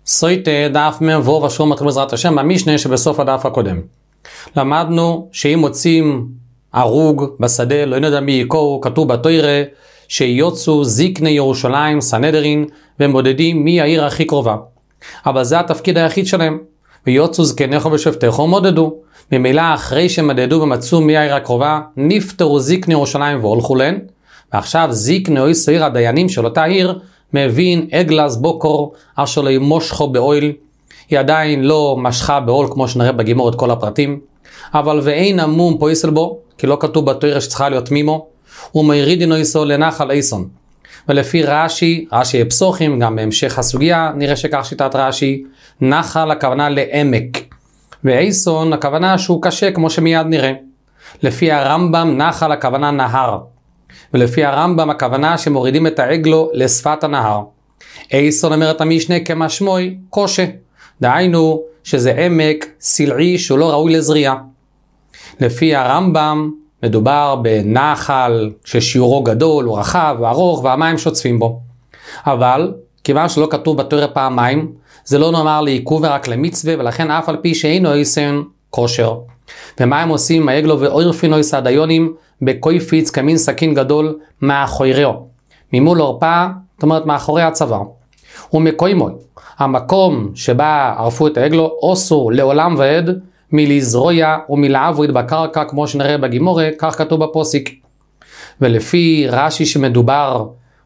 סויטה דף מבוא ושור מתחיל בעזרת השם במשנה שבסוף הדף הקודם. למדנו שאם מוצאים הרוג בשדה, לא יודע מי יקור, כתוב בתורה שיוצאו זקני ירושלים, סנהדרין, ומודדים מי העיר הכי קרובה. אבל זה התפקיד היחיד שלהם. ויוצאו זקניך ושבטיך ומודדו. ממילא אחרי שמדדו ומצאו מי העיר הקרובה, נפטרו זקני ירושלים והולכו להן. ועכשיו זקני או ישראל הדיינים של אותה עיר, מבין אגלס בוקור אשר לא ימושכו באויל. היא עדיין לא משכה באויל כמו שנראה בגימור את כל הפרטים. אבל ואין המום פה יסל בו, כי לא כתוב בתורה שצריכה להיות מימו. ומיירידינו ישראל לנחל איסון. ולפי רש"י פסוחים, גם בהמשך הסוגיה, נראה שכך שיטת רש"י, נחל הכוונה לעמק. ואיסון הכוונה שהוא קשה כמו שמיד נראה. לפי הרמב"ם נחל הכוונה נהר. ולפי הרמב"ם הכוונה שמורידים את העגלו לשפת הנהר. איסון אומרת המשנה כמשמעוי קשה. דהיינו שזה עמק סלעי שהוא לא ראוי לזריעה. לפי הרמב"ם מדובר בנחל ששיעורו גדול, הוא רחב וארוך והמים שוצפים בו. אבל כיוון שלא כתוב בתורה פעמיים, זה לא נאמר לעיכוב ורק למצווה, ולכן אף על פי שאינו איסן כושר. ומה הם עושים עם העגלו ואוירפינו סעדיונים בקויפיץ כמין סכין גדול מאחוריו. ממול עורפה, זאת אומרת מאחורי הצוואר. ומקוימוי, המקום שבה ערפו את העגלו, אוסור לעולם ועד מלזרויה ומלעבוד בקרקע כמו שנראה בגימורה, כך כתוב בפוסיק. ולפי רש"י שמדובר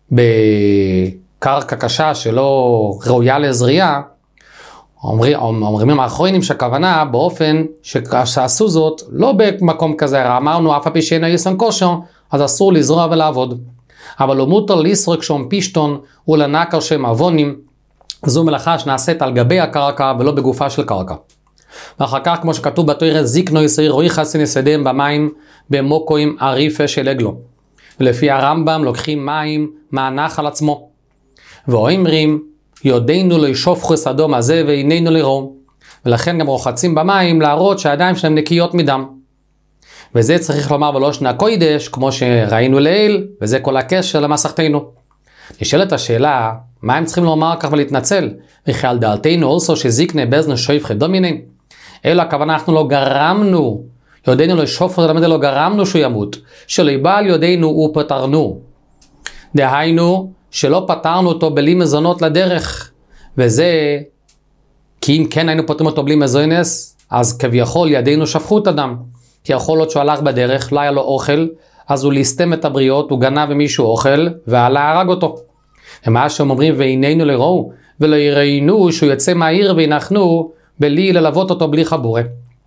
בקרקע קשה שלא ראויה לזריעה, אומרים האחרונים שהכוונה באופן שעשו זאת לא במקום כזה, אמרנו אף הפי שאינו יסן כושר, אז אסור לזרוע ולעבוד. אבל לא מותר לסרוק שום פישטון ולנקר שם אבונים, זו מלאכה שנעשית על גבי הקרקע ולא בגופה של קרקע. ואחר כך כמו שכתוב בתורה זקנו ישראל רואי חסין יסדם במים במוקוים עריפה של עגלו. ולפי הרמב"ם לוקחים מים מהנחל עצמו. ואומרים יודענו לא ישופכו סדום הזה ואיננו לרום. ולכן גם רוחצים במים להראות שהידיים שלהם נקיות מדם. וזה צריך לומר בלושן הקודש כמו שראינו לעיל, וזה כל הקשר למסכתנו. נשאלת השאלה, מה הם צריכים לומר כך ולהתנצל? וכי על דעתנו also שזקני בזנו שויף חדומינן. אלו הכוונה אנחנו לא גרמנו, יודענו לא שופכו סדום הזה לא גרמנו שהוא ימות. שלא יבעל יודענו הוא פטרנו. דהיינו שלא פטרנו אותו בלי מזונות לדרך. וזה, כי אם כן היינו פטרים אותו בלי מזונס, אז כביכול ידינו שפכו את הדם. כי יכול להיות שהוא הלך בדרך, לא היה לו אוכל, אז הוא להסתם את הבריות, הוא גנב ממישהו אוכל, ועלה הרג אותו. ומה שהם אומרים, ואיננו לראו, ולא יראינו שהוא יצא מהעיר וינחנו, בלי ללוות אותו בלי חבורה.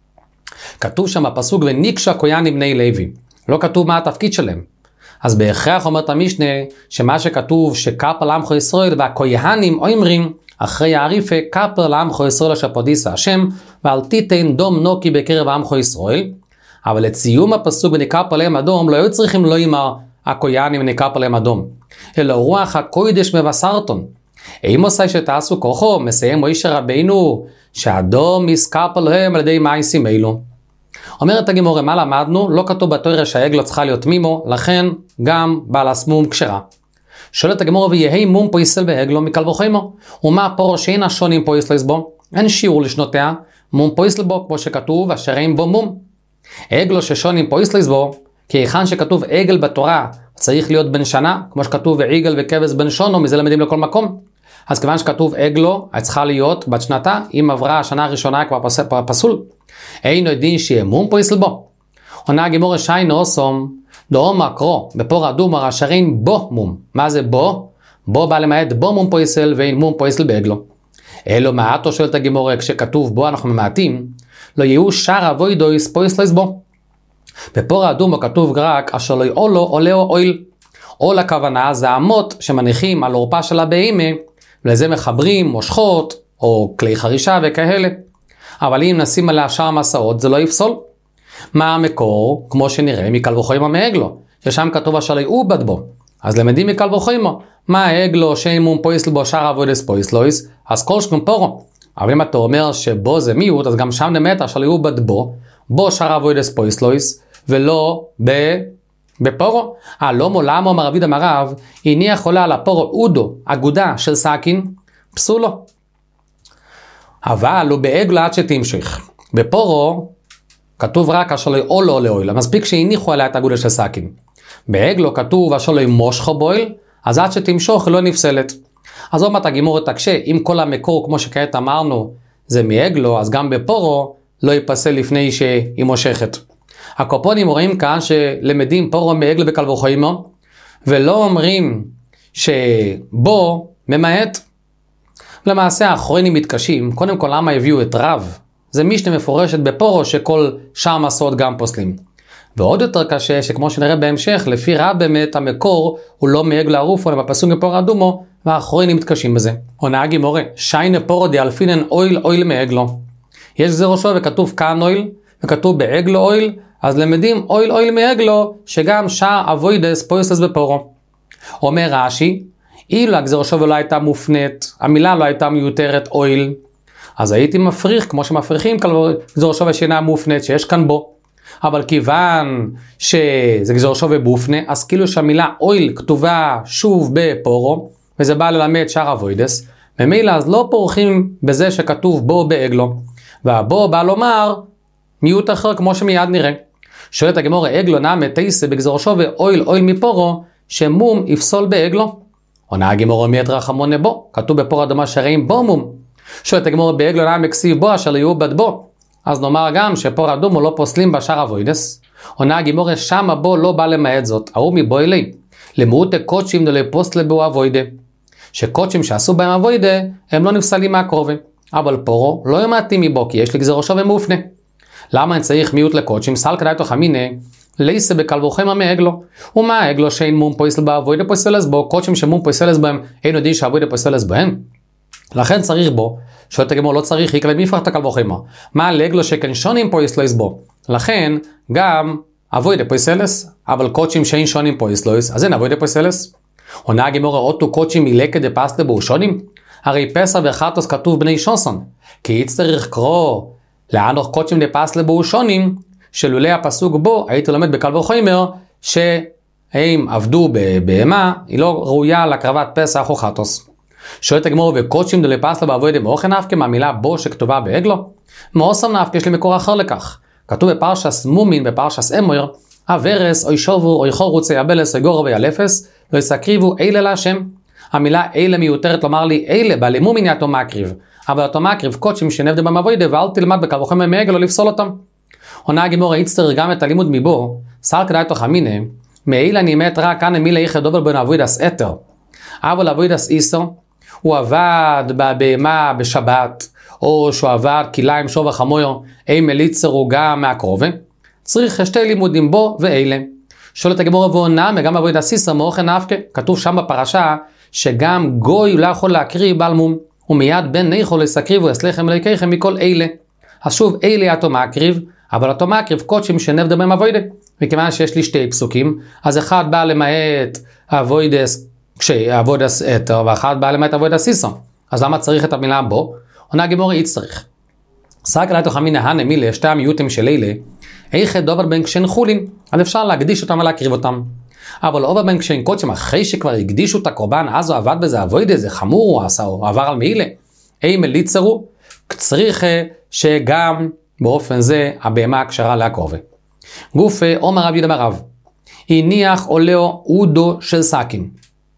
כתוב שם הפסוק, וניקשה כהנים בני לוי. לא כתוב מה התפקיד שלהם. אז בהכרח אומרת המשנה, שמה שכתוב שכפר לעמך ישראל, והכהנים אומרים, אחרי העריפה, כפר לעמך ישראל אשר פודיסה השם, ואל תיתן דום נוקי בקרב עמך ישראל. אבל לציום הפסוק וניקפר להם אדום, לא היו צריכים לא אמר הכהנים וניקפר להם אדום, אלא רוח הקודש מבשרתון. אם עושה שתעשו כוחו, מסיים מוישה רבינו, שאדום יסקפר להם על ידי מעשים אלו. אומרת הגמורה, מה למדנו? לא כתוב בתורה שהעגלה צריכה להיות מימו, לכן גם בעל הסמום כשרה. שואלת הגמורה, ויהי מום פה יסל בעגלו מקל וחמו. ומה פורו שאין השונים פה יסלס בו? אין שיעור לשנותיה, מום פה יסל בו, כמו שכתוב, אשר אין בו מום. עגלו ששונים פה יסלס בו, כי היכן שכתוב עגל בתורה, צריך להיות בן שנה, כמו שכתוב ועגל וכבש בן שונו, מזה למדים לכל מקום. אז כיוון שכתוב עגלו, צריכה להיות בת שנתה, אם עברה השנה הראשונה כבר פסול. אינו דין שיהיה מום פה יסל בו. עונה הגמורה שיינו אוסום, דאום מקרו, בפור אדום הרשרים בו מום. מה זה בו? בו בא למעט בו מום פה יסל ואין מום פה יסל בעגלו. אלו מעטו שואלת הגמורה, כשכתוב בו אנחנו ממעטים, לא יהיו שר אבוידויס פה יסלס בו. בפור האדום כתוב רק אשר לא יעולו עולהו אויל. עול הכוונה זה המות שמניחים על עורפה של הבהמה, ולזה מחברים מושכות או כלי חרישה וכאלה. אבל אם נשים עליה שאר מסעות זה לא יפסול. מה המקור? כמו שנראה מקל וחמו מעגלו, ששם כתוב אשר לא יעובד בו. אז למדים מקל וחמו. מה העגלו שאין מום פה יסל בו שר אבוידויס פה יסלויס? אז כל שכם פורו. אבל אם אתה אומר שבו זה מיעוט, אז גם שם נמת אשר לא יעובד בו שר אבוידויס פה יסלויס, ולא בפורו. לא מולמו מרביד המרב, הניח עולה על הפורו אודו, אגודה של סכין, פסולו. אבל הוא בעגלו עד שתמשך. בפורו כתוב רק אשר לא או לא לאויל, מספיק שהניחו עליה את הגודל של סכין. בעגלו כתוב אשר לא מושכו באויל, אז עד שתמשוך לא נפסלת. אז עוד מעט הגימור תקשה, אם כל המקור כמו שכעת אמרנו זה מעגלו, אז גם בפורו לא ייפסל לפני שהיא מושכת. הקופונים רואים כאן שלמדים פורו מעגלו בקל וחומר, ולא אומרים שבו ממעט. למעשה האחרונים מתקשים, קודם כל למה הביאו את רב? זה משנה מפורשת בפורו שכל שאר מסעות גם פוסלים. ועוד יותר קשה שכמו שנראה בהמשך, לפי רב באמת המקור הוא לא מעגלו ערופו, אלא בפסוק בפורו אדומו, והאחרונים מתקשים בזה. עונה הגימורה, שיינה פורו דאלפינן אויל אויל מעגלו. יש גזירו שווה וכתוב כאן אויל, וכתוב בעגלו אויל, אז למדים אויל אויל מעגלו, שגם שאר אבוידס פויסס בפורו. אומר רש"י, אילו הגזירו שווה לא הייתה מופנית, המילה לא הייתה מיותרת אויל, אז הייתי מפריך, כמו שמפריכים גזירו שווה שאינה מופנית, שיש כאן בו. אבל כיוון שזה גזירו שווה בופנה, אז כאילו שהמילה אויל כתובה שוב בפורו, וזה בא ללמד שאר אבוידס, ממילא אז לא פורחים בזה שכתוב בו בעגלו, והבו בא לומר מיעוט אחר כמו שמיד נראה. שואלת הגמורה, עגלו נעמה תייסה בגזירו שווה אויל אויל מפורו, שמום יפסול בעגלו. עונה הגמורה מיית רחמונה בו, כתוב בפורו אדומה שרעים בו מום. שואלת הגמורה, בעגלו נעמה כסיב בו אשר יעובד בו, אז נאמר גם שפורו אדומו לא פוסלים בשאר אבוידס. עונה הגמורה, שמה בו לא בא למעט זאת, ההוא מבו אלי, למעוטה קודשים דלי פוסלה בו אבוידה. שקודשים שעשו בהם אבוידה, הם לא נפסלים מהקרובה. אבל פורו לא ימעטים מבו, כי יש לי גזירו שווה מופנה. למה אני צריך מיעוט לקודשים? סל כדאי תוך המיני, לייסה בקל וחומר מעגלו. ומה העגלו שאין מום פויסל באבוידה פויסלס בו, קודשים שמום פויסלס בהם, אין יודעים שאבוידה פויסלס בהם? לכן צריך בו, שואלת הגמור לא צריך, יקלה מפרח את הקל וחומר. מה לעגלו שכן שונים פויסלס בו? לכן גם אבוידה פויסלס, אבל קודשים שאין שונים פויסלס, אז אין אבוידה פויסלס. עונה הגמור אותו קודשים מילקה דפסלה בו שונים? הרי פסח וחרטוס כתוב בני שוסון, כי יצטרך קרוא לאנוך קודשים דפסלה בו שונים, שלולי הפסוק בו הייתי לומד בקל וחומר שהם עבדו בבהמה, היא לא ראויה להקרבת פסח או חרטוס. שואלת הגמור, וקודשים דלפסלה באבוידה מאוכן נפקא, מהמילה בו שכתובה בעגלו? מאוסם נפקא, יש לי מקור אחר לכך. כתוב בפרשס מומין, בפרשס אמויר, אברס, אוי שובו, אוי חורוצי, יבלס, אוי גורו וילפס, לא יסקריבו אלה להשם. המילה אלה מיותרת לומר לי אלה, בעלי מומין יתו מקריב. אבל אותו מקריב קודשים שנבדה במבוידה, ואל תלמד בקל וחומר מעגלו לפסול אותם. עונה הגמור, יצטר גם את הלימוד מבו, סל כדאי תוך המיני, מאלה נימת רק כאן מילה יחד דובר בין אבוידס אתר. אבל אבוידס איסו, הוא עבד בבהמה בשבת, או שהוא עבד כליים שוב החמויר, הם מליצרו גם מהקרובה, צריך שתי לימודים בו ואלה. שואלת הגמורה ועונה, וגם אבוידס איסו מאוכן נפקא, כתוב שם בפרשה, שגם גוי לא יכול להקריב בעל מום, ומיד בן ניחו לסקריבו יסלחם אלוהיכם מכל אלה. אז שוב אלה יתו מקריב, אבל אותו מקריב קודשים שנבדה בהם אבוידה. מכיוון שיש לי שתי פסוקים, אז אחד בא למעט אבוידס כשאבוידס אתר, ואחד בא למעט אבוידס איסו. אז למה צריך את המילה בו? עונה הגמורה יצטרך. סק עלי תוך המינה הנמילה, שתי המיעוטים של אלה, איך דובר בין כשן חולין, אז אפשר להקדיש אותם ולהקריב אותם. אבל לא בין כשן קודשים, אחרי שכבר הקדישו את הקורבן, אז הוא עבד בזה אבוידה, זה חמור הוא עשה, הוא עבר על מעילה. אי מליצרו, צריך שגם באופן זה הבהמה הקשרה להקרובה. גוף אומר רב יהודה ברב, הניח עולהו אודו של סכין.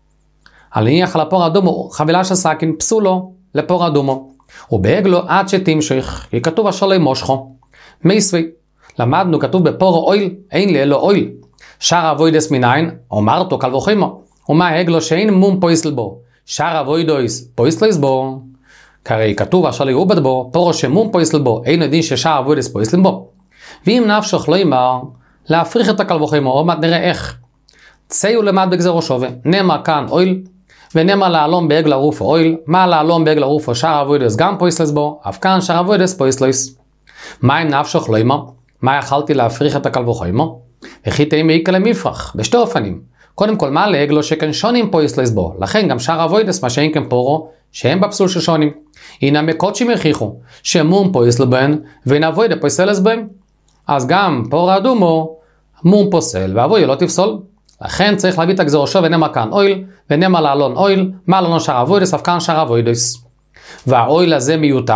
הניח על הפור אדומו חבילה של סכין, פסולו לפור אדומו. ובעגלו עד שתמשך, כי כתוב אשר לא מושכו. מייסוי, למדנו כתוב בפור אויל, אין לי אלו אויל. שער אבוידס מניין, אומרתו קל וחומר. ומה העגלו שאין מום פויסל בו. שער אבוידויס פויסלס בו. כרי כתוב אשר לא יעובד בו, פורו שמום פויסל בו, אין יודעים ששער אבוידס פויסלים בו. ואם נפשך לא ימר, להפריך את הקל וחומר, עוד מעט נראה איך. צאו למד בגזירו שווה, נאמר כאן אויל, ונאמר לעלום בעגל ערופו אויל, מה לעלום בעגל ערופו שער אבוידס גם פויסלס בו, אף כאן שער אבוידס פויסלס. מה אם נפשך לא ימר? מה יכלתי להפריך את הקל וחומר? וכי תהי מעיקה למפרח, בשתי אופנים. קודם כל, מה לעגלו שכן שונים פויסלס בו, לכן גם שער אבוידס מה שאין כן פורו, שהם בפסול של שונים. הנה מקודשים הכיחו, שמום פויסל בהם, ואין אבוידה פויסלס בהם. אז גם פור אדומו, מום פוסל, ואבוידה לא תפסול. לכן צריך להביא את הגזירו שווה, ונאמר כאן אויל, ונאמר לעלון אויל, מה לעלון שער אבוידס, אף כאן שער אבוידס. והאויל הזה מיותר,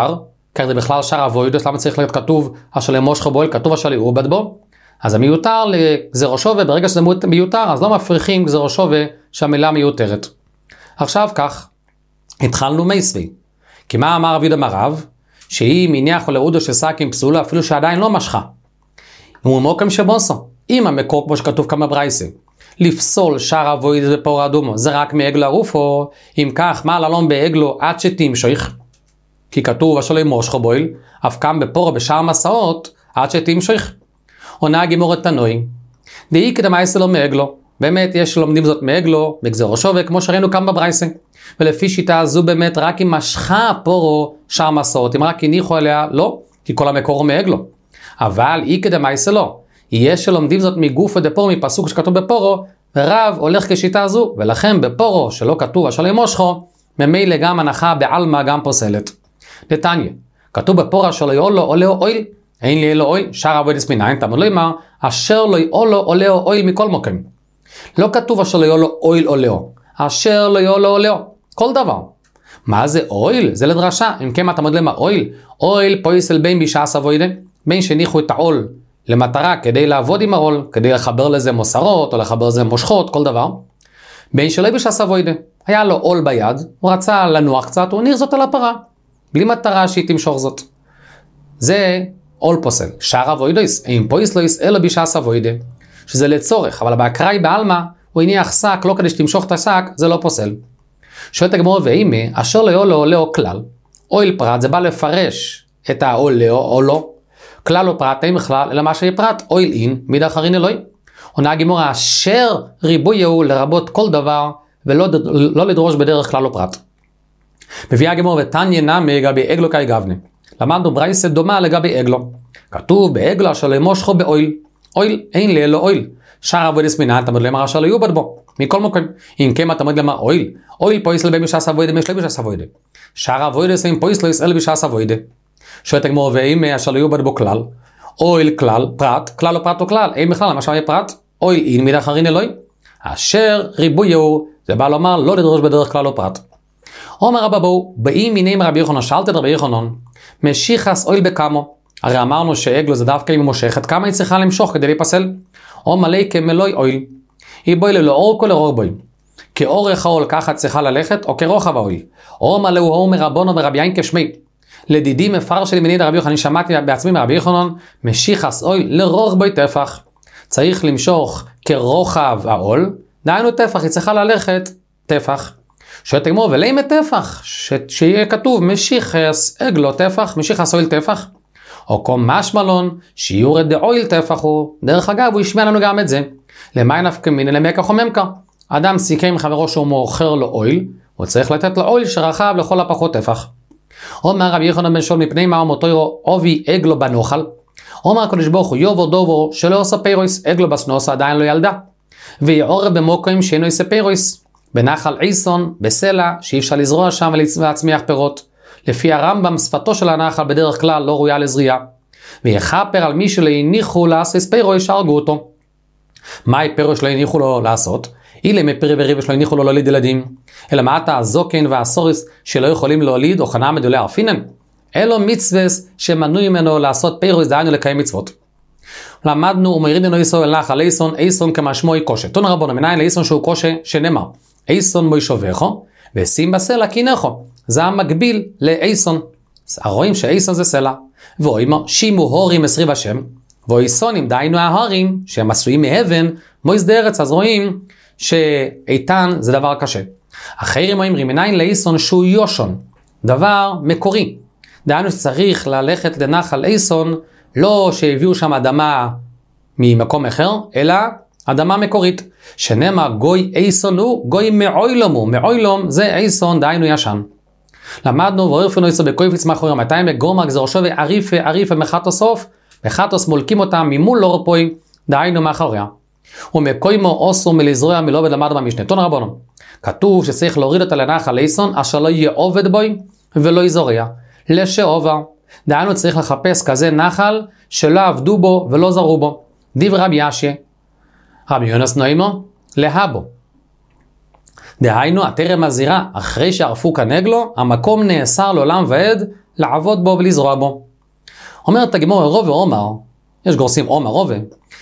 כי זה בכלל שער אבוידוס, למה צריך להיות כתוב אשר למושכו באוהל, כתוב אשר לעובד בו? אז המיותר לגזרו שווה, ברגע שזה מיותר, אז לא מפריחים גזרו שווה שהמילה מיותרת. עכשיו כך, התחלנו מייסבי. כי מה אמר רבי יהודה מרב? שהיא מניח או לעודו ששק עם פסולה, אפילו שעדיין לא משכה. הוא מוקם שבוסו. אם המקור כמו שכתוב כמה ברייסים, לפסול שער אבוידוס בפור אדומו, זה רק מעגלו ערופו, אם כך, מה ללום בעגלו עד שתמשיך? כי כתוב אשר למושכו באוהל, אף כאן בפור בשער מסעות, עד שתמשיך. עונה הגמור את תנוי, דאי קדמייסה לו מעגלו, באמת יש לומדים זאת מעגלו, בגזרו שווה, כמו שראינו כאן בברייסה, ולפי שיטה הזו באמת רק אם משכה פורו שער מסעות, אם רק הניחו עליה, לא, כי כל המקור הוא מעגלו. אבל אי קדמייסה לו, יש שלומדים זאת מגוף ודפור מפסוק שכתוב בפורו, ורב הולך כשיטה הזו, ולכן בפורו שלא כתוב אשר למושכו, ממילא גם הנחה בעלמא גם פוסלת. נתניה, כתוב בפורו אשר לא יעולו עולהו אוהל, אין לי אלו אוהל, שער אבוידוס מניין, תמוד לא אמר, אשר לא יעולו עולהו אוהל מכל מוקם. לא כתוב אשר לא יעולו אוהל עולהו, אשר לא יעולו עולהו, כל דבר. מה זה אוהל? זה לדרשה, אם כן תמוד לא אמר אוהל, אוהל פויסל בין בשעס אבוידה, בין שהניחו את העול למטרה כדי לעבוד עם העול, כדי לחבר לזה מוסרות או לחבר לזה מושכות, כל דבר. בין שלא בשעס אבוידה, היה לו עול ביד, הוא רצה לנוח קצת, הוא הניח זאת על הפרה, בלי מטרה שהיא תמשוך זאת. זה עול פוסל. שער אבוידוס, אין פויס לא יסאלו בשעס אבוידה, שזה לצורך, אבל באקראי בעלמא, הוא הניח שק, לא כדי שתמשוך את השק, זה לא פוסל. שואלת הגמרא ואימה, אשר לא יעולו עולהו כלל, אוהל פרט, זה בא לפרש את העולהו או לא, כלל או פרט, אין בכלל, אלא מה שיהיה פרט, אוהל אין, מידה אחרין אלוהי. עונה הגמרא, אשר ריבויהו לרבות כל דבר, ולא לדרוש בדרך כלל או פרט. מביאה הגמרא ותניא נמי לגבי עגלו כאי גבנה. למדנו ברייסה דומה לגבי עגלו. כתוב בעגלו אשר למושכו באוהל. אוהל, אין לי אלו אוהל. שער אבוידוס מניין, תמוד למר אשר לא יעובד בו. מכל מקום. אם כן תמוד למר אוהל. אוהל פויסל בין בשעס אבוידה, משלי בשעס אבוידה. שער אבוידוס אין פויסל יסאלו בשעס אבוידה. שואלת הגמרא ואימה אשר לא יעובד בו כלל. אוהל כלל, פרט, כלל או פרט או כלל. אין בכלל, למה שיהיה פרט? אוהל אין מידה אחרין אלוהי. אשר ריבויהו, זה בא לומר לא לדרוש בדרך כלל או פרט. אומר רבא בואו, באים מינים רבי יוחנן, שאלת את רבי יוחנן, משיחס אוהל בכמו. הרי אמרנו שעגלו זה דווקא אם היא מושכת, כמה היא צריכה למשוך כדי להיפסל? או מלא כמלוי אוהל. היא בואי ללא אורכו לרוב בואי. כאורך האוהל ככה צריכה ללכת, או כרוחב האוהל. או מלא הוא אומר רבונו ורבי ינקב שמי. לדידי מפר שלי מניד רבי יוחנן, אני שמעתי בעצמי מרבי יוחנן, משיחס אוהל לרוך בואי טפח. צריך למשוך כרוחב האוהל, דהיינו טפח, היא צריכה ללכת טפח. שואלת הגמרא ולמה טפח? שיהיה כתוב משיחס עגלו טפח, משיחס אוהל טפח. או קום משמלון, שיורד דאוהל טפח הוא. דרך אגב, הוא ישמע לנו גם את זה. למי נפקא מינה למקח או ממקח. אדם סיכם עם חברו שהוא מוכר לו אוהל, הוא צריך לתת לו אוהל שרחב לכל הפחות טפח. אומר רבי יוחנן בן שאול מפני מה ומותו עובי עגלו בנוחל. אומר הקדוש ברוך הוא יובו דובו שלא עושה פירויס, עגלו בסנוס עדיין לא ילדה. ויעורב במוקרים שאינו עושה פירויס. בנחל עיסון, בסלע, שאי אפשר לזרוע שם ולהצמיח פירות. לפי הרמב"ם, שפתו של הנחל בדרך כלל לא ראויה לזריעה. ויחפר על מי שלא הניחו לעשות פירויס שהרגו אותו. מהי פירויס שלא הניחו לו לעשות? אילם מפרי וריב שלא הניחו לו להוליד ילדים. אלא מעתה הזוקן והסוריס שלא יכולים להוליד או חנה מדולי ערפינן. אלו מצווס שמנוי ממנו לעשות פירויס, דהיינו לקיים מצוות. למדנו ומרידנו איסו אל נחל איסון, איסון כמשמעו קושה. תון רבנו, מניין לאיסון שהוא קושה שנאמר. איסון מוישובךו, ושים בסלע קינךו. זה המקביל לאיסון. רואים שאיסון זה סלע. ואוימו, שימו הורים מסריב השם, ואיסונים, דהיינו ההורים, שהם עשויים מאבן, מויס דארץ, אז רואים שאיתן זה דבר קשה. אחרים אומרים, מניין לאיסון שהוא יושון, דבר מקורי. דהיינו שצריך ללכת לנחל איסון, לא שהביאו שם אדמה ממקום אחר, אלא אדמה מקורית, שנאמר גוי איסון הוא, גוי מעוילום הוא, מעוילום זה איסון, דהיינו ישן. למדנו ועורפנו איסו בקויפיץ מאחורי 200 בגורמה גזרושו ועריפה מחטו סוף, מחטוס מולקים אותם ממול לא רפוי, דהיינו מאחוריה. ומקוימו אוסו מלזרוע מלובד למדנו במשנה. תון רבנו, כתוב שצריך להוריד אותה לנחל איסון, אשר לא יהיה עובד בוי ולא יזורע, לשעובר. דהיינו צריך לחפש כזה נחל שלא עבדו בו ולא זרו בו. דיב רבי ישיה, רבי יונס נוימו, להבו. דהיינו, התרם הזירה, אחרי שערפו כנגלו, המקום נאסר לעולם ועד לעבוד בו ולזרוע בו. אומרת הגמור, רובה אומר, יש גורסים אומר רובה,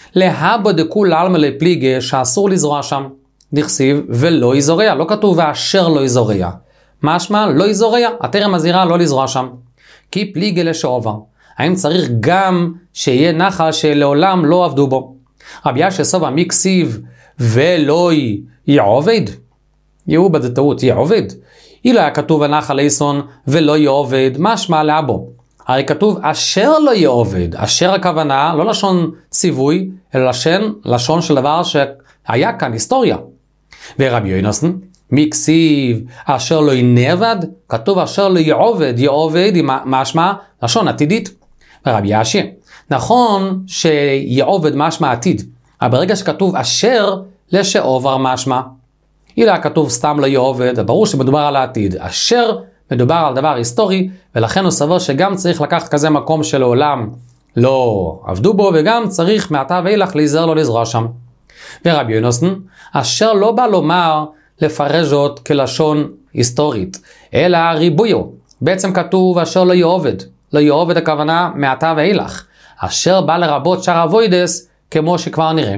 להבא דכול עלמא לפליגה שאסור לזרוע שם. דכסיב ולא יזורע, לא כתוב ואשר לא יזורע. משמע לא יזורע, התרם הזירה לא לזרוע שם. כי פליגה לשעובר. האם צריך גם שיהיה נחל שלעולם לא עבדו בו? רבי ישי סובה מי כסיב ולא יעובד? יהיו בדטאות יעובד. אילו היה כתוב הנחל איסון ולא יעובד, משמע לאבו. הרי כתוב אשר לא יעובד, אשר הכוונה לא לשון ציווי, אלא לשון של דבר שהיה כאן, היסטוריה. ורבי יוינוסן, מי כסיב אשר לא ינעבד, כתוב אשר לא יעובד, יעובד עם משמע לשון עתידית. ורבי ישי, נכון שיעובד משמע עתיד, אבל ברגע שכתוב אשר לשעובר משמע. אילו היה כתוב סתם לא יעובד, ברור שמדובר על העתיד. אשר מדובר על דבר היסטורי, ולכן הוא סבר שגם צריך לקחת כזה מקום שלעולם לא עבדו בו, וגם צריך מעתה ואילך להיזהר לא לזרוע שם. ורבי יוינוסן, אשר לא בא לומר לפרש זאת כלשון היסטורית, אלא ריבויו. בעצם כתוב אשר לא יעובד. לא יעובד הכוונה מעתה ואילך. אשר בא לרבות שאר אבוידס, כמו שכבר נראה.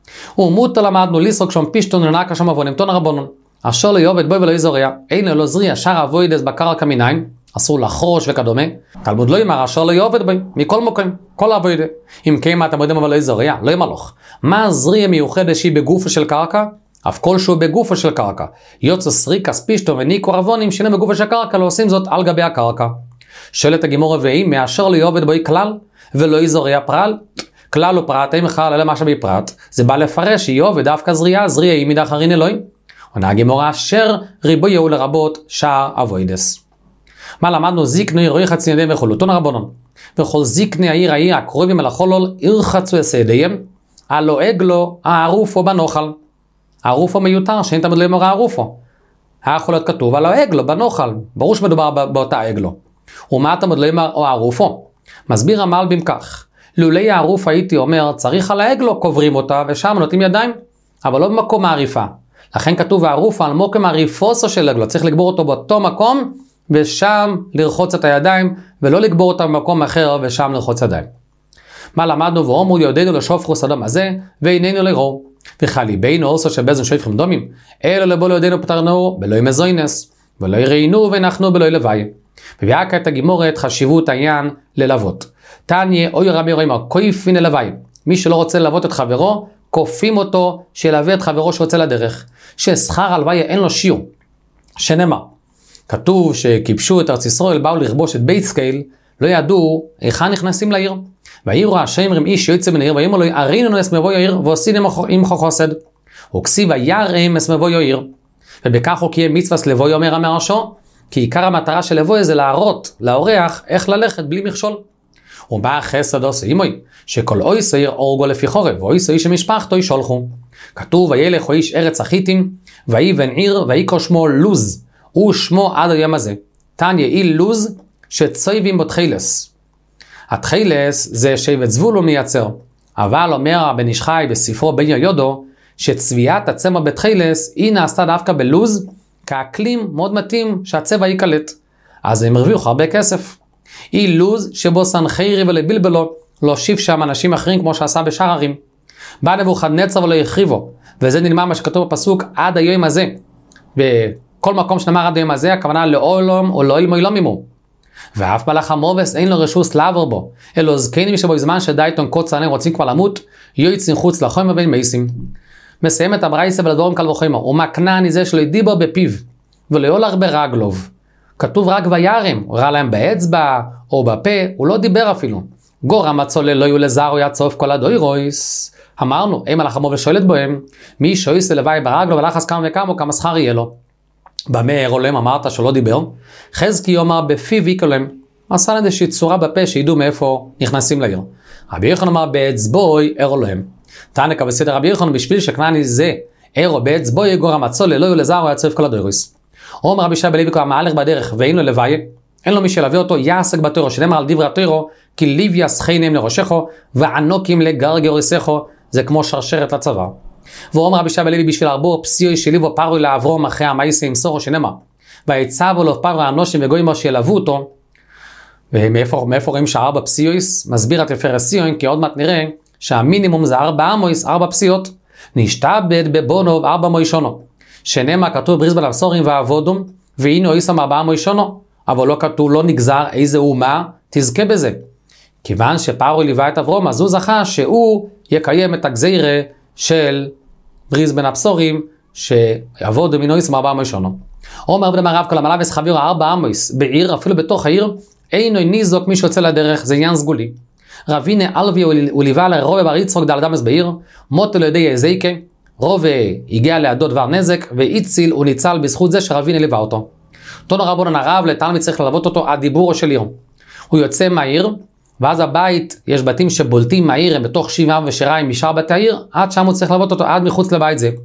ומותר למדנו לסרוק שם פישטון ונקה שם אבונמתון הרבונון. אשר לא יעובד בוי ולא יזורע, אין לו זריע שאר אבוידס בקרקע מניין, אסור לחרוש וכדומה. תלמוד לא יאמר אשר לא יעובד בוי, מכל מקום, כל אבוידה. אם כן, אתה מודם אבל לא יזורע, לא ימלוך. מה זריע מיוחדת שהיא בגופו של קרקע? אף כלשהו בגופו של קרקע. יוצא סריקס פישטון וניקו רבונים שאינם בגופו של קרקע, לא עושים זאת על גבי הקרקע. שואלת הגמור רביעי, מאשר לא יעובד בוי כלל ולא יזורע פרל? כלל או פרט, אין בכלל אלא משהו בפרט. זה בא לפרש שיעובד דווקא זריעה היא מידה אחרין אלוהים. עונה הגמורה אשר ריבוי יהיו לרבות שער אבוידס. מה למדנו? זיקני רואי חצי ידיהם וחולותון הרבנון. וכל זיקני העיר הקרובים אל החולול ירחצו יסעדיהם, הלועג לו הערופו בנוחל. הערופו מיותר, שאין תמיד לאמור הערופו. יכול להיות כתוב הלועג לו בנוחל. ברור שמדובר באותה עג לו. ומה תמיד לאמור או הערופו? מסביר המלבים כך. לולי הערוף הייתי אומר, צריך הלועג לו, קוברים אותה ושם נותנים ידיים, אבל לא במקום העריפה. לכן כתוב הערוף על מוקם עריפוסו של עגלו, צריך לגבור אותו באותו מקום, ושם לרחוץ את הידיים, ולא לגבור אותה במקום אחר, ושם לרחוץ ידיים. מה למדנו? ואומרו יודענו לשופכו סדום הזה, ואיננו לרור. וחליבנו אוסו שבזן שופכים דומים, אלו לבוא ליודענו פתרנו, בלוי מזוינס, ולוי ראינו ונחנו בלוי לוואי. וביאקה את הגימורת חשיבות העניין ללוות. תניה אוי רבי רואים, כויפין ללוואי. מי שלא רוצה ללוות את חברו, כופים אותו שילווה את חברו שיוצא לדרך. ששכר הלוויה אין לו שיעור. שנאמר, כתוב שכיבשו את ארץ ישראל, באו לכבוש את בית סקייל, לא ידעו היכן נכנסים לעיר. והעירו השמרים איש שיוצא מן העיר, ואימו לו ארינו אסמבו יאיר, ועושים עמך חסד. וכסיב הירם אסמבו יאיר. ובכך הוא קיים מצווה לבוי אומר המרשו, כי עיקר המטרה של לבוי זה להראות, לאורח, איך ללכת בלי מכשול. ובא חסד עושה אימוי, שכל אוי סעיר אורגו לפי חורב, ואוי סעיר שמשפחתו ישולחו. כתוב, וילך או איש ארץ החיתים, ויבן עיר, ויקרא שמו לוז, הוא שמו עד היום הזה. תניא איל לוז, שצויבים בו תחילס. התחילס זה שבט זבולון מייצר. אבל אומר הבן איש חי בספרו בן יודו, שצביעת הצמר בתחילס, היא נעשתה דווקא בלוז, כאקלים מאוד מתאים שהצבע ייקלט. אז הם הרוויחו הרבה כסף. היא לוז שבו סנחריב ולבלבלו, להושיב שם אנשים אחרים כמו שעשה בשאר ערים. בא נבוכדנצר ולא יחריבו, וזה נלמד מה שכתוב בפסוק עד היום הזה. בכל מקום שנאמר עד היום הזה, הכוונה לעולם או לא ילמו ילומימו. ואף מלאך המובס אין לו רשוס לעבור בו, אלו זקנים שבו בזמן שדייטון קוץ עליהם רוצים כבר למות, יוצאים חוץ לחומר בין מייסים. מסיים את הברייסה ולדורם קל וחומר, ומקנה נזה שלא ידיבר בפיו, ולא יולך ברגלוב. כתוב רק וירם, ראה להם באצבע או בפה, הוא לא דיבר אפילו. גורם הצולל לא יהיו לזר או יצוף כל הדוירויס. אמרנו, אם מלאך המובס שואלת בהם, מי שויס ללוואי ברגלו ולחס כמה וכמה, כמה שכר יהיה לו. במאר עולם אמרת שלא דיבר, חזקי יאמר בפיו יקלם, עשה לזה שהיא צורה בפה שידעו מאיפה נכנסים לעיר. רבי יוחנן אמר באצבוי ער עולם. תענק בסדר רבי יוחנן בשביל שכנעני זה, ער באצבוי גורם הצולל לא יהיו לזר או יצוף כל הדוירויס. אומר רבי שי בלוי המהלך בדרך ואין לו לוואי, אין לו מי שלווה אותו, יעסק בתוירו, שנאמר על דברי התוירו, כי ליביה סחינים לראשךו, וענוקים לגרגר יסךו, זה כמו שרשרת לצבא. ואומר רבי שבא לוי בשביל ארבור פסיוי שליבו פרוי לעברום אחרי המייסה עם סורו שנאמר. ויצבו לו פרוי האנושים וגויים שילוו אותו. ומאיפה רואים שהארבע פסיויס? מסביר התפארת ציון, כי עוד מעט נראה שהמינימום זה 4 אמויס, 4 פסיעות. נשתעבד בבונוב 4 מוישונו. שנאמר כתוב בריס בלבשורים ועבודום, והנה איסם 4 מוישונו. אבל לא כתוב, לא נגזר איזה אומה תזכה בזה. כיוון שפרוי ליווה את אברום, אז הוא זכה שהוא יקיים את הגזירה של בריס בין הבשורים, שיעבוד מינו איסם 4 מוישונו. אומר בן הרב כל המלאבס חביר 4 אמויס בעיר, אפילו בתוך העיר, אינו ניזוק מי שיוצא לדרך, זה עניין סגולי. רבינה אלווי הוא ליווה לרובה בר יצחוק דל דמס בעיר, מוטו לידי זייקה, רובה הגיע לידו דבר נזק, ואיציל הוא ניצל בזכות זה שרבינה ליווה אותו. תונו רבונן הרב לתלמיד צריך ללוות אותו עד דיבורו של עיר. הוא יוצא מהעיר, ואז הבית, יש בתים שבולטים מהעיר, הם בתוך שבעה ושיריים משאר בתי העיר, עד שם הוא צריך ללוות אותו עד מחוץ לבית זה.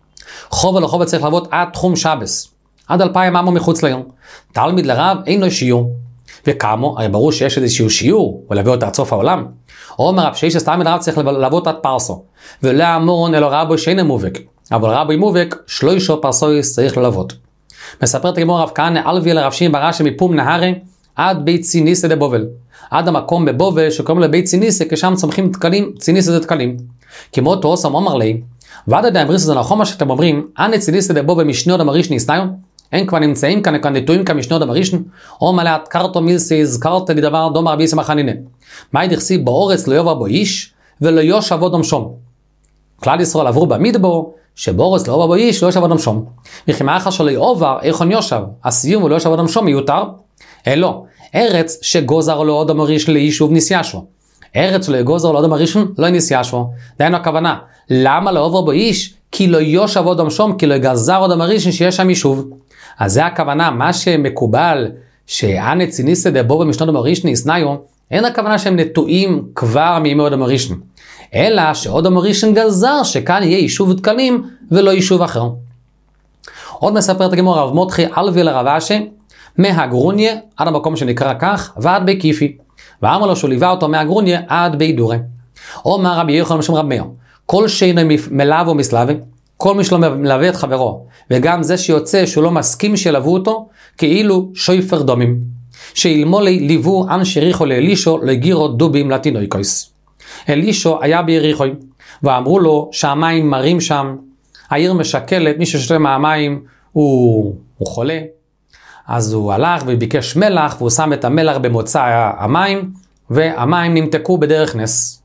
חובה לחובה צריך ללוות עד תחום שבס, עד 2,000 אמו מחוץ לעיר. תלמיד לרב אין לו שיעור. וכמו, הרי ברור שיש איזשהו שיעור, ולהביא אותה עד סוף העולם. אומר רב שיש תלמיד לרב צריך ללוות עד פרסו, ולא אמורון אלו רבו שאינו מובק, אבל רבו מובק, 3 פרסויס צריך ללוות. מספרת הגמור רב כהנא אלווי לרב שמעון בר אשי מפום נהרי, עד בית ציניסא דבובל. עד המקום בבובל שקוראים לבית ציניסא, כשם צומחים תקלים, ציניסא זה תקלים. כמו תוסם אומר לי, ועד עדיין בריסו זה נכון מה שאתם אומרים, אנא ציניסא דבובל משניות המרישן ניסניו, הם כבר נמצאים כאן נטועים כמשנות המרישן, או מלאת קרטו מילסי זכרת לדבר דומר רבי ישמעאל חנינא. מה ידכסי באורץ לא יבוא בו איש, ולא יושב אדם שום. כלל ישראל עברו במדבר, שבאורץ לא יבוא בו איש, לא יושב אדם שום. וכי מאחר שלא יעבור, איכון יושב, הסיום ולא יושב אדם שום מיותר, אלא, ארץ שגוזר לו אדם הראשון ליישוב ניסיאשו. ארץ שלא יגוזר לו אדם הראשון לא ניסיאשו. דהיינו הכוונה, למה לא יעבור בו איש? כי לא יושב אדם שום, כי לא יגזר אדם הראשון שיש שם יישוב. אז זה הכוונה, מה שמקובל, שאנה ציניסא דבובל משנות המרישן ניסניו, אין הכוונה שהם נטועים כבר מימי אדם הראשון. אלא שאדם הראשון גזר שכאן יהיה יישוב דקלים ולא יישוב אחר. עוד מספרת הגמור רב מותחי אלווי לרב אשי, מהגרוניה עד המקום שנקרא כך, ועד בי קיפי. ואמר לו שהוא ליווה אותו מהגרוניה עד בי דורי. אומר רבי יוחנן משום רב מאיר, כל שאינו מלווה ומסלווה, כל מי שלא מלווה את חברו, וגם זה שיוצא שהוא לא מסכים שילוו אותו, כאילו שויפר דומים. שאילמו ליוו אנשי יריחו לאלישו לגירו דובים לתינוקוס. אלישו היה ביריחו, ואמרו לו שהמים מרים שם, העיר משקלת, מי ששותה מהמים הוא חולה. אז הוא הלך וביקש מלח, והוא שם את המלח במוצא המים, והמים נמתקו בדרך נס.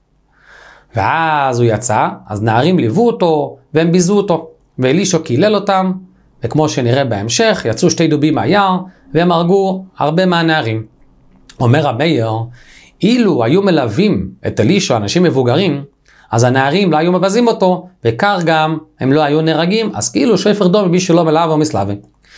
ואז הוא יצא, אז נערים ליוו אותו, והם ביזו אותו. ואלישו קילל אותם, וכמו שנראה בהמשך, יצאו 2 דובים מהיער, והם הרגו הרבה מהנערים. אומר רב מאיר, אילו היו מלווים את אלישו, אנשים מבוגרים, אז הנערים לא היו מבזים אותו, וכך גם הם לא היו נהרגים, אז כאילו שויפר דום מי שלא מלווה או מסלווה.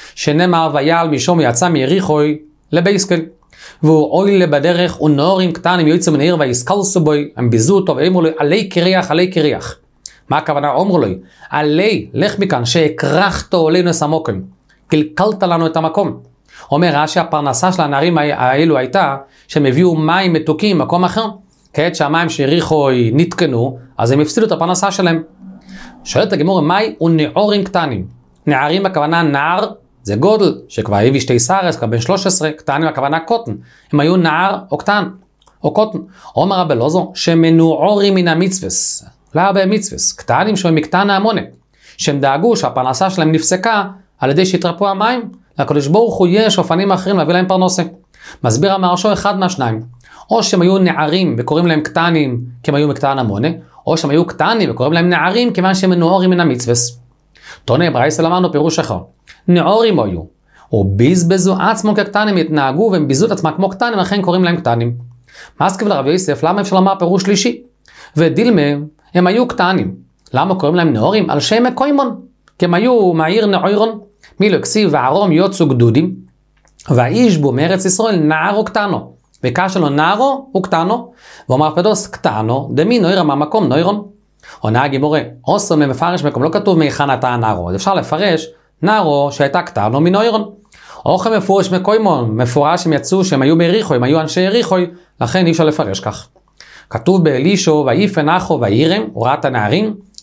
שנאמר ויעל משום יצא מיריחוי לבייסקל. והוא אוי בדרך ונאורים קטנים יוצאים מן העיר ויסקלסו בוי, הם ביזו אותו ואמרו לו עלי קריח, עלי קריח. מה הכוונה? אמרו לו, עלי, לך מכאן שהקרחת עלינו סמוקים, קלקלת לנו את המקום. אומר רש"י, הפרנסה של הנערים האלו הייתה שהם הביאו מים מתוקים ממקום אחר, כעת שהמים שיריחוי נתקנו, אז הם הפסידו את הפרנסה שלהם. שואלת הגמרא, מהי ונאורים קטנים? נערים הכוונה נער, זה גודל, שכבר הביא 2 סרס, כבר בן 13, קטנים הכוונה קוטן. הם היו נער או קטן, או קוטן. אומר רבי אלעזר, שמנועורים מן המצווס, לא הרבה מצווס, קטנים שהם מקטן ההמונה, שהם דאגו שהפרנסה שלהם נפסקה על ידי שהתרפו המים, לקדוש ברוך הוא יש אופנים אחרים להביא להם פרנסה. מסביר המהרש"א אחד מהשניים, או שהם היו נערים וקוראים להם קטנים כי הם היו מקטן המונה, או שהם היו קטנים וקוראים להם נערים כיוון שהם מנועורים מן המצווס. תונה ברייסל אמרנו פירוש אחר, נעורים היו, וביזבזו עצמו כקטנים, התנהגו והם ביזו את עצמם כמו קטנים, לכן קוראים להם קטנים. מסכיב לרב יוסף, למה אפשר לומר פירוש שלישי? ודילמה, הם היו קטנים. למה קוראים להם נעורים? על שם מקוימון, כי הם היו מהעיר נעוירון, מי לא הכסיב וערום יוצאו גדודים, והאיש בו מארץ ישראל נער וקטנו, וכאשר לו נערו וקטנו, ואומר פדוס קטנו, דמי נוירה מהמקום נוירון. עונה הגימורה, אוסו ממפרש מקום, לא כתוב מהיכן אתה נערו, אז אפשר לפרש נערו שהייתה קטנו מנוירון. אוכל מפורש מקוימון, מפורש הם יצאו שהם היו ביריחו, הם היו אנשי יריחו, לכן אי אפשר לפרש כך. כתוב באלישו, ויפן אחו וירם, הוא ראה את הנערים,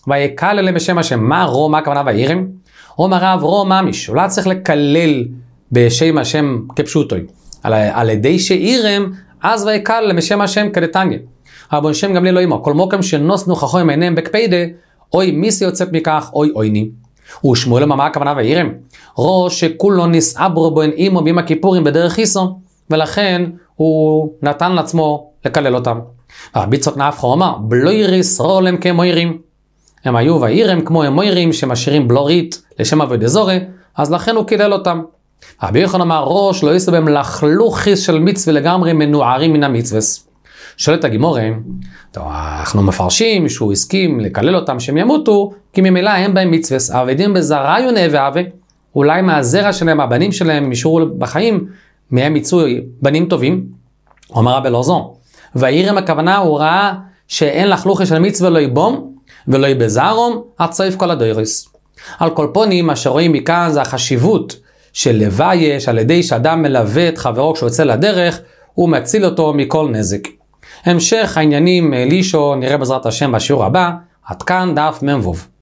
ויקל אליהם בשם השם. מה רו, מה הכוונה וירם? אומר רב רו ממש, אולי צריך לקלל בשם השם כפשוטוי. על ידי שאירם, אז ויקל אליהם בשם השם כדתניא. רבן שם גמליאל לא אימו, כל מוקם שנוסנו חכמים עיניהם בקפידה, אוי מיסי יוצאת מכך, אוי אויני. ושמואל אמר מה הכוונה וירם? רו שכולו נסעברו בו אימו ביום הכיפורים בדרך חיסו, ולכן הוא נתן לעצמו לקלל אותם. רבי יצחק נפחא אמר, בלויריס רולם כמוירים. הם היו וירם כמו המוירים שמשאירים בלורית לשם עבודת זרה, אז לכן הוא קילל אותם. רבי יוחנן אמר, ראש לא יעשו בהם לחלוכיס של מצווה לגמרי מנוערים מן המצווס. שואלת הגמרא, אנחנו מפרשים שהוא הסכים לקלל אותם שהם ימותו, כי ממילא הם בהם מצווס, עבדים בזרעיו נאווה, אולי מהזרע שלהם, הבנים שלהם ישארו בחיים, מהם יצאו בנים טובים. הוא אמר רבי אלעזר, וירם הכוונה הוא ראה שאין לחלוכי של מצווה לא יבום, ולא יבזרום, עד סוף כל הדוירס. על כל פונים, מה שרואים מכאן זה החשיבות של לוויה, על ידי שאדם מלווה את חברו כשהוא יוצא לדרך, הוא מציל אותו מכל נזק. המשך העניינים לישו נראה בעזרת השם בשיעור הבא, עד כאן דף מ"ו.